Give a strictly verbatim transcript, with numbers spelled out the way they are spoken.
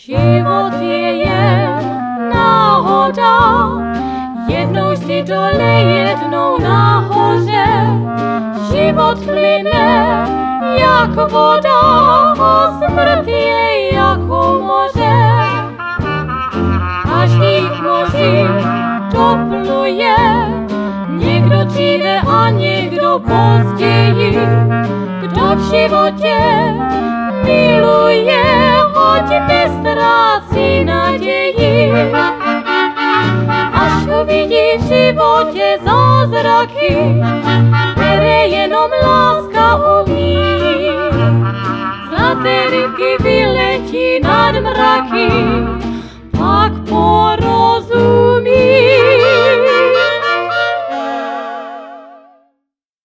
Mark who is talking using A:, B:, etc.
A: Život je jen náhoda, jednou si dole, jednou nahoře. Život plyne jak voda a smrt je jako moře. Každý v moři dopluje, někdo dříve a někdo později. Kdo v životě miluje, ať neztrácí naději. Až uvidí v životě zázraky, které jenom láska umí. Zlaté rybky vyletí nad mraky,